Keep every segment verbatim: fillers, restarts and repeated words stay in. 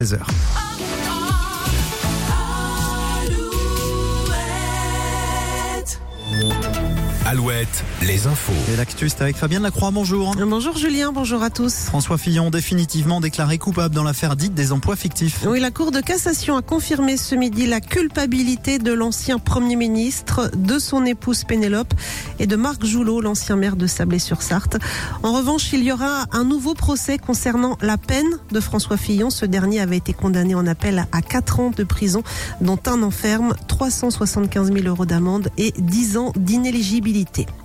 seize heures. Alouette, les infos. Et l'actu, c'est avec Fabienne Lacroix, bonjour. Bonjour Julien, bonjour à tous. François Fillon, définitivement déclaré coupable dans l'affaire dite des emplois fictifs. Oui, la Cour de cassation a confirmé ce midi la culpabilité de l'ancien Premier ministre, de son épouse Pénélope et de Marc Joulot, l'ancien maire de Sablé-sur-Sarthe. En revanche, il y aura un nouveau procès concernant la peine de François Fillon. Ce dernier avait été condamné en appel à quatre ans de prison, dont un enferme, trois cent soixante-quinze mille euros d'amende et dix ans d'inéligibilité.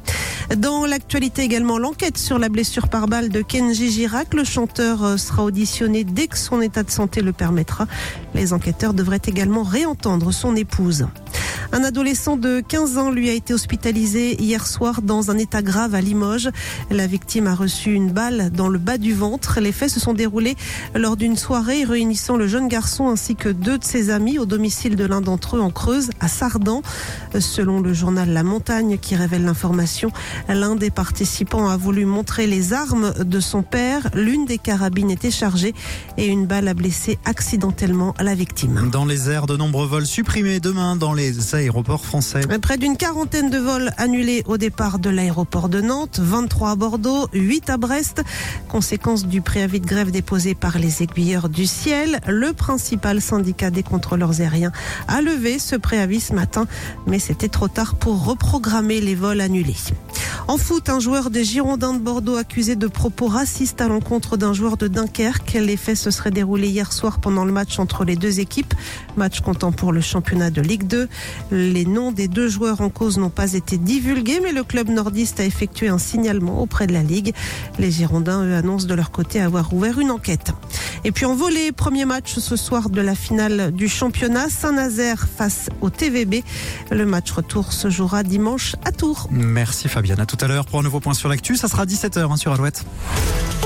Dans l'actualité également, l'enquête sur la blessure par balle de Kenji Girac. Le chanteur sera auditionné dès que son état de santé le permettra. Les enquêteurs devraient également réentendre son épouse. Un adolescent de quinze ans lui a été hospitalisé hier soir dans un état grave à Limoges. La victime a reçu une balle dans le bas du ventre. Les faits se sont déroulés lors d'une soirée réunissant le jeune garçon ainsi que deux de ses amis au domicile de l'un d'entre eux en Creuse, à Sardan. Selon le journal La Montagne qui révèle l'information, l'un des participants a voulu montrer les armes de son père. L'une des carabines était chargée et une balle a blessé accidentellement la victime. Dans les airs, de nombreux vols supprimés demain dans les aéroports français. Près d'une quarantaine de vols annulés au départ de l'aéroport de Nantes, vingt-trois à Bordeaux, huit à Brest. Conséquence du préavis de grève déposé par les aiguilleurs du ciel. Le principal syndicat des contrôleurs aériens a levé ce préavis ce matin, mais c'était trop tard pour reprogrammer les vols annulés. En foot, un joueur des Girondins de Bordeaux accusé de propos racistes à l'encontre d'un joueur de Dunkerque. Les faits se seraient déroulés hier soir pendant le match entre les deux équipes. Match comptant pour le championnat de Ligue deux. Les noms des deux joueurs en cause n'ont pas été divulgués, mais le club nordiste a effectué un signalement auprès de la Ligue. Les Girondins, eux, annoncent de leur côté avoir ouvert une enquête. Et puis en volley, premier match ce soir de la finale du championnat. Saint-Nazaire face au T V B. Le match retour se jouera dimanche à Tours. Merci Fabienne, à tout à l'heure pour un nouveau point sur l'actu. Ça sera dix-sept heures hein, sur Alouette.